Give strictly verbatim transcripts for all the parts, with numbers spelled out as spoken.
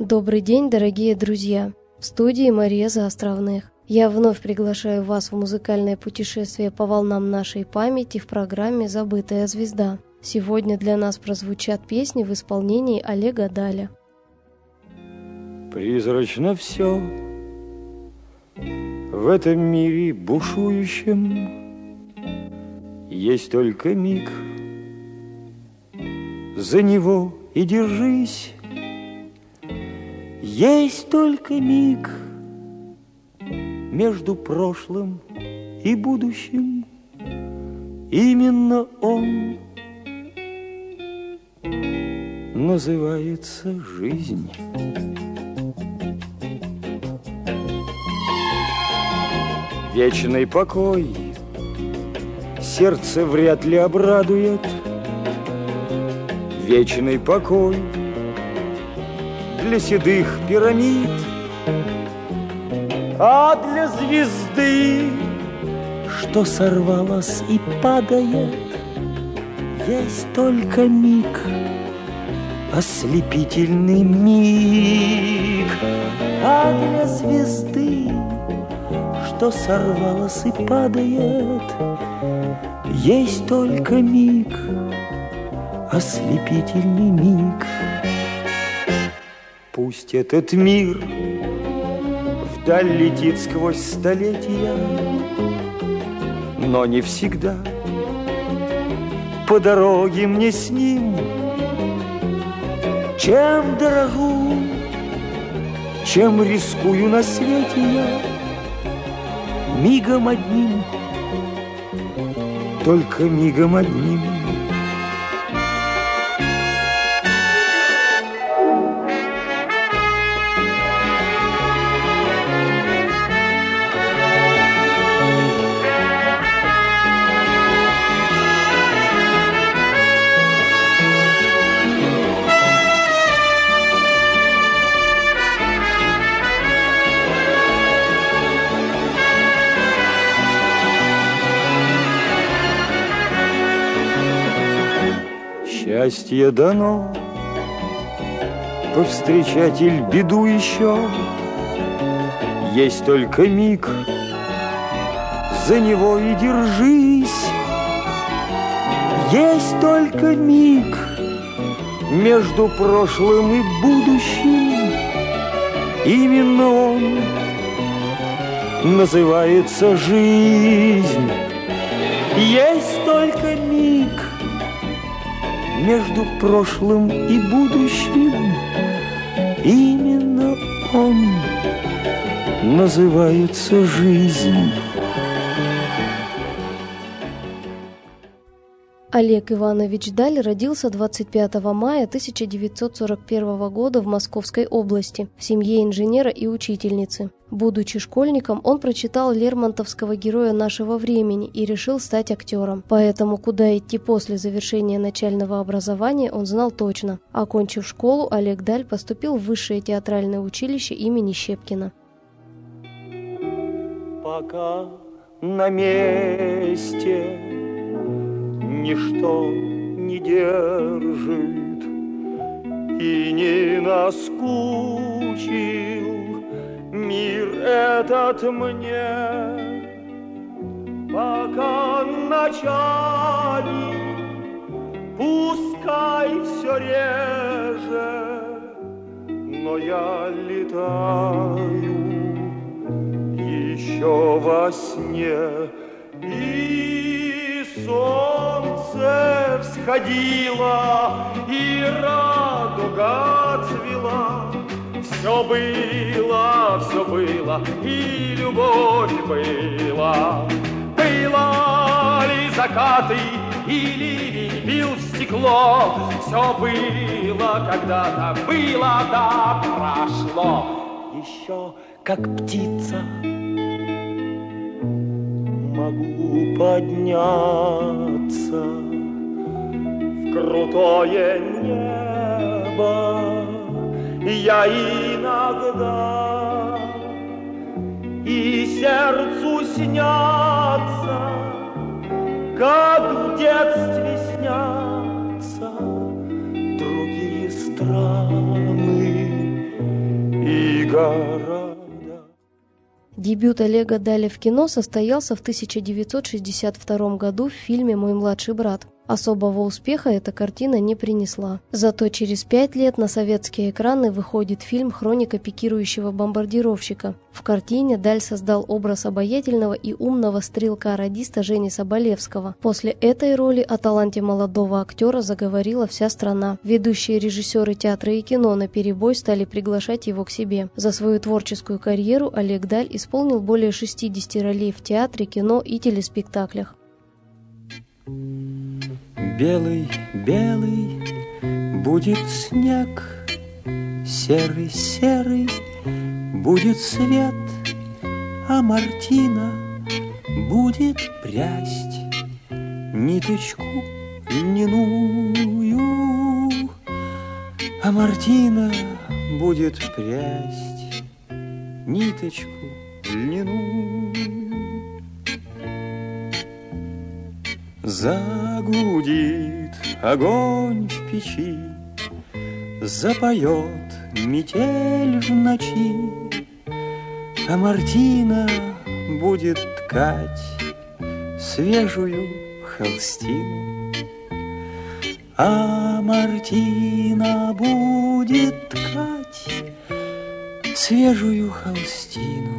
Добрый день, дорогие друзья! В студии Мария Заостровных. Я вновь приглашаю вас в музыкальное путешествие по волнам нашей памяти в программе «Забытая звезда». Сегодня для нас прозвучат песни в исполнении Олега Даля. Призрачно все в этом мире бушующем, есть только миг, за него и держись. Есть только миг между прошлым и будущим. Именно он называется жизнь. Вечный покой сердце вряд ли обрадует. Вечный покой для седых пирамид, а для звезды, что сорвалась и падает, есть только миг, ослепительный миг. А для звезды, что сорвалась и падает, есть только миг, ослепительный миг. Пусть этот мир вдаль летит сквозь столетия, но не всегда по дороге мне с ним. Чем дорогу, чем рискую на свете я, мигом одним, только мигом одним. Счастье дано повстречать иль беду еще. Есть только миг, за него и держись. Есть только миг между прошлым и будущим. Именно он называется жизнь. Есть только миг между прошлым и будущим. Именно он называется жизнь. Олег Иванович Даль родился двадцать пятого мая тысяча девятьсот сорок первого года в Московской области в семье инженера и учительницы. Будучи школьником, он прочитал лермонтовского «Героя нашего времени» и решил стать актером. Поэтому куда идти после завершения начального образования он знал точно. Окончив школу, Олег Даль поступил в Высшее театральное училище имени Щепкина. Пока на месте ничто не держит и не наскучил мир этот мне, пока начальник пускай все реже, но я летаю еще во сне. И солнце всходило, и радуга цвела. Все было, все было, и любовь была. Было ли закаты, или бил в стекло. Все было когда-то, было, да прошло. Еще как птица могу подняться в крутое небо. Я иногда и сердцу снятся, как в детстве снятся другие страны. Дебют Олега Даля в кино состоялся в тысяча девятьсот шестьдесят втором году в фильме «Мой младший брат». Особого успеха эта картина не принесла. Зато через пять лет на советские экраны выходит фильм «Хроника пикирующего бомбардировщика». В картине Даль создал образ обаятельного и умного стрелка-радиста Жени Соболевского. После этой роли о таланте молодого актера заговорила вся страна. Ведущие режиссеры театра и кино наперебой стали приглашать его к себе. За свою творческую карьеру Олег Даль исполнил более шестидесяти ролей в театре, кино и телеспектаклях. Белый, белый будет снег, серый, серый будет свет, а Мартина будет прясть ниточку льняную, а Мартина будет прясть ниточку льняную. Загудит огонь в печи, запоет метель в ночи, а Мартина будет ткать свежую холстину. А Мартина будет ткать свежую холстину.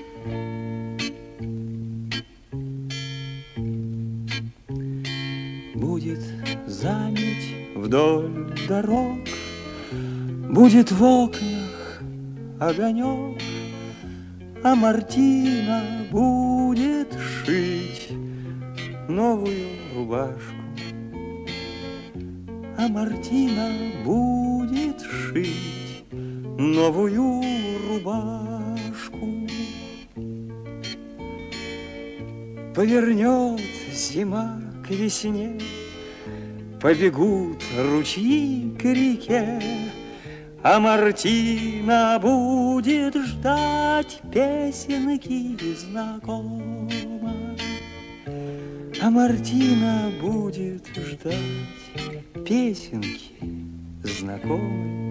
Будет заметь вдоль дорог, будет в окнах огонек, а Мартина будет шить новую рубашку. А Мартина будет шить новую рубашку. Повернет зима к весне, побегут ручьи к реке, а Мартина будет ждать песенки знакомой. А Мартина будет ждать песенки знакомой.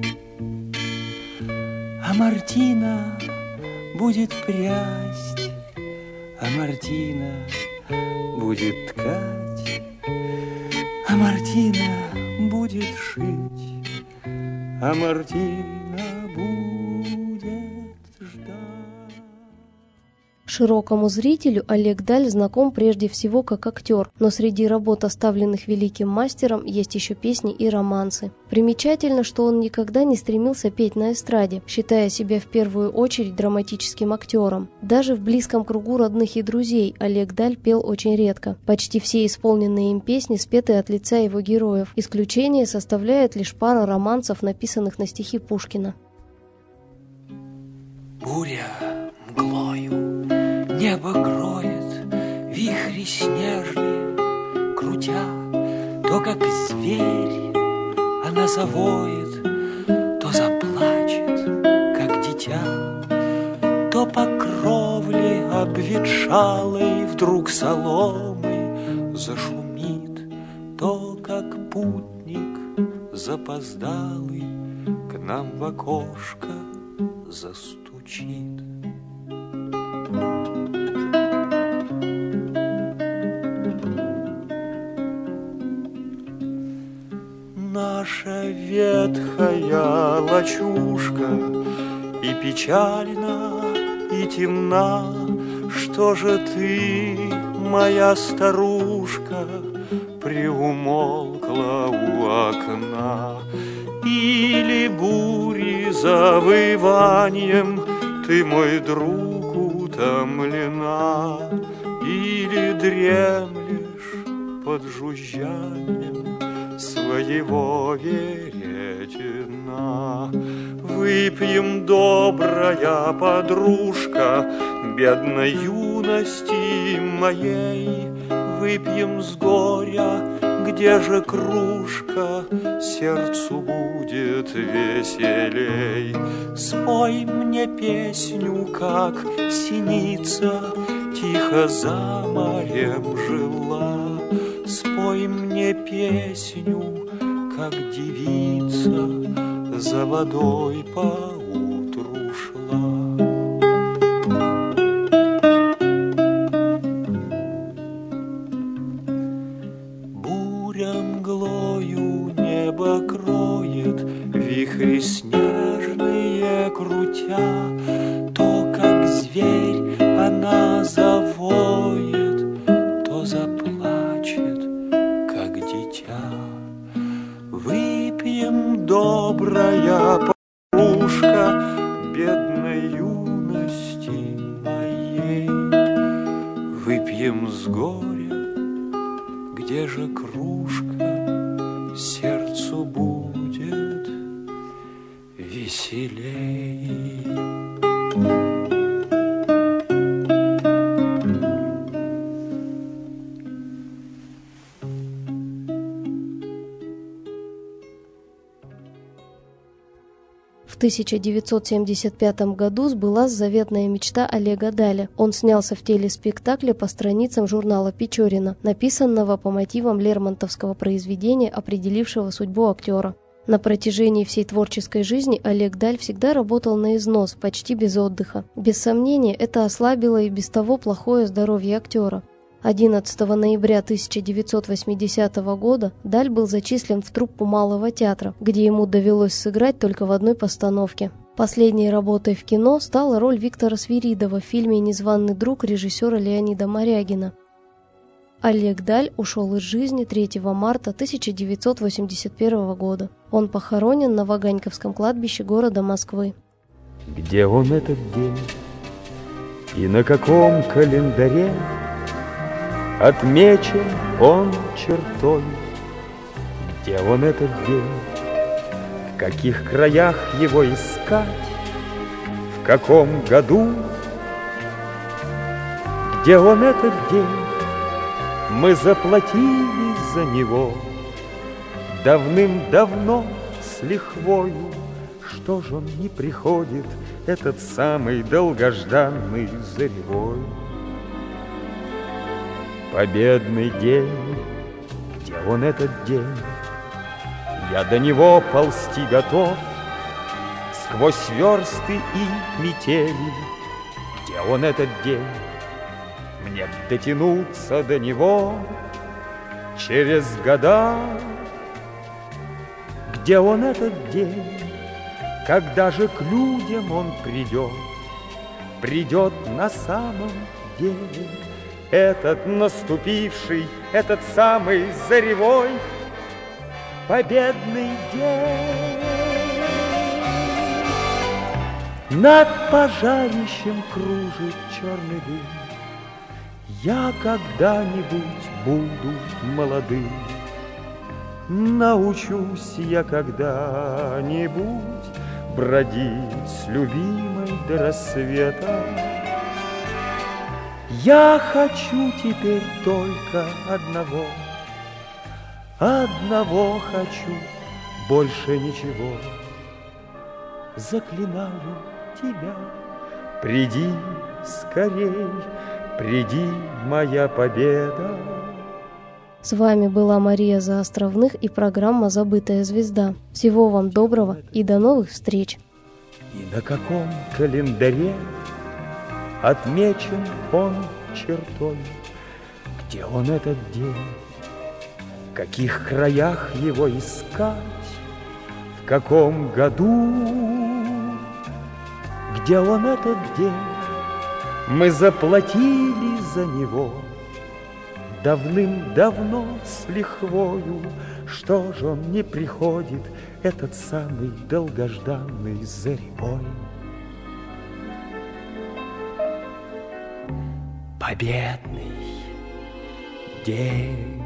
А Мартина будет прясть, а Мартина будет ткать, а Мартина будет шить, а Мартина будет ждать. Широкому зрителю Олег Даль знаком прежде всего как актер, но среди работ, оставленных великим мастером, есть еще песни и романсы. Примечательно, что он никогда не стремился петь на эстраде, считая себя в первую очередь драматическим актером. Даже в близком кругу родных и друзей Олег Даль пел очень редко. Почти все исполненные им песни спеты от лица его героев. Исключение составляет лишь пара романсов, написанных на стихи Пушкина. Буря мглою небо кроет, вихри снежные крутя, то как зверь она завоет, то заплачет, как дитя, то по кровле обветшалой вдруг соломой зашумит, то как путник запоздалый к нам в окошко застучит. Наша ветхая лачушка и печальна, и темна. Что же ты, моя старушка, приумолкла у окна? Или бури завыванием ты, мой друг, утомлена, или дремлешь под жужжанием своего веретена. Выпьем, добрая подружка, бедной юности моей, выпьем с горя, где же кружка, сердцу будет веселей. Спой мне песню, как синица тихо за морем жила. Спой мне песню, как девица за водой поутру шла. буря мглою небо кроет, вихри снежные крутя, то, как зверь, она завоет, то заплачет, как дитя. Выпьем, добрая кружка, бедной юности моей. Выпьем с горя, где же кружка, сердцу будет веселей. В тысяча девятьсот семьдесят пятом году сбылась заветная мечта Олега Даля. Он снялся в телеспектакле по страницам журнала «Печорина», написанного по мотивам лермонтовского произведения, определившего судьбу актера. На протяжении всей творческой жизни Олег Даль всегда работал на износ, почти без отдыха. Без сомнения, это ослабило и без того плохое здоровье актера. одиннадцатого ноября тысяча девятьсот восьмидесятого года Даль был зачислен в труппу Малого театра, где ему довелось сыграть только в одной постановке. Последней работой в кино стала роль Виктора Свиридова в фильме «Незваный друг» режиссера Леонида Морягина. Олег Даль ушел из жизни третьего марта тысяча девятьсот восемьдесят первого года. Он похоронен на Ваганьковском кладбище города Москвы. Где он этот день и на каком календаре отмечен он чертой? Где он этот день? В каких краях его искать? В каком году? Где он этот день? Мы заплатили за него давным-давно с лихвою. Что ж он не приходит, этот самый долгожданный заревой? Победный день, где он этот день? Я до него ползти готов сквозь версты и метели. Где он этот день? Мне дотянуться до него через года. Где он этот день? Когда же к людям он придет? Придет на самом деле этот наступивший, этот самый заревой победный день. Над пожарищем кружит черный дым. Я когда-нибудь буду молодым, научусь я когда-нибудь бродить с любимой до рассвета. Я хочу теперь только одного, одного хочу, больше ничего. Заклинаю тебя, приди скорей, приди, моя победа. С вами была Мария Заостровных и программа «Забытая звезда». Всего вам доброго и до новых встреч. И на каком календаре отмечен он чертой? Где он этот день? В каких краях его искать? В каком году? Где он этот день? Мы заплатили за него давным-давно с лихвою. Что же он не приходит, этот самый долгожданный заревой? Победный день.